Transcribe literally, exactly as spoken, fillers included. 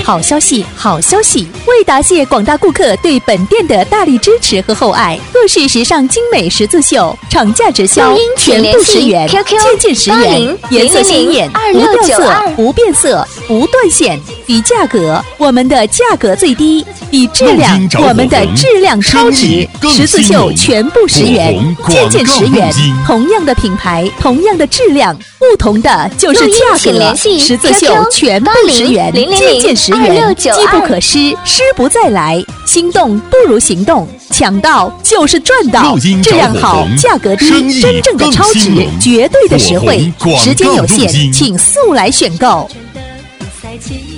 好消息，好消息！为答谢广大顾客对本店的大力支持和厚爱，各式时尚精美十字绣，厂价直销，全部十元，件件十元，颜色鲜艳，无掉色，无变色，无断线，低价格，我们的价格最低，比质量，我们的质量超值。十字绣全部十元，件件十元，同样的品牌，同样的质量，不同的就是价格。十字绣全部十元，件件十元，机不可失，失不再来。心动不如行动，抢到就是赚到，质量好，价格低，真正的超值，绝对的实惠，时间有限，请速来选购。